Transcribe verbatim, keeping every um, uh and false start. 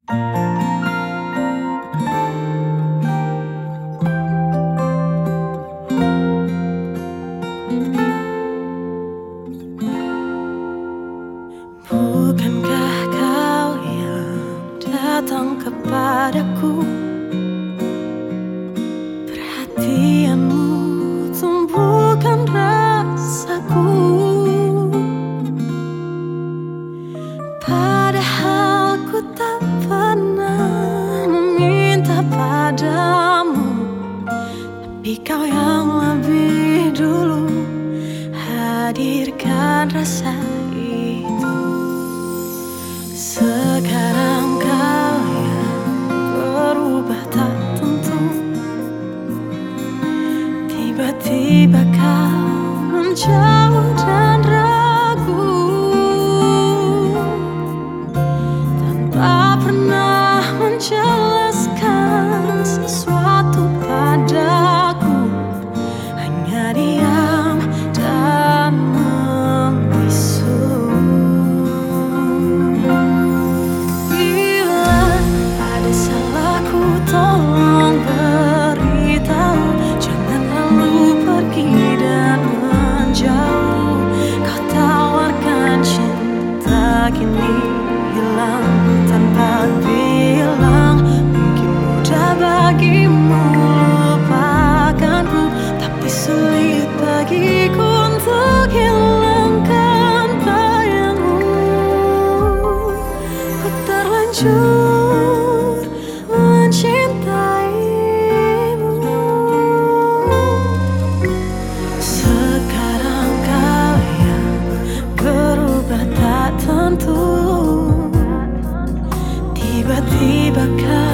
Bukankah kau yang datang kepadaku? Perhatianmu tumbuhkan rasaku. Padahal ku tak pernah meminta padamu, tapi kau yang lebih dulu hadirkan rasa itu. Sekarang kau yang berubah tak tentu, tiba-tiba kau menjauh dan ragu, tanpa pernah menjelaskan sesuatu padaku, hanya diam dan membisu. Bila ada salahku tolong beritahu, jangan lalu pergi dan menjauh. Kau tawarkan cinta kini hilang tanpa bilang. Mungkin mudah bagimu lupakanku, tapi sulit bagiku untuk hilangkan bayangmu. Ku terlanjur mencintaimu. Sekarang kau yang berubah tak tentu, tiba-tiba kau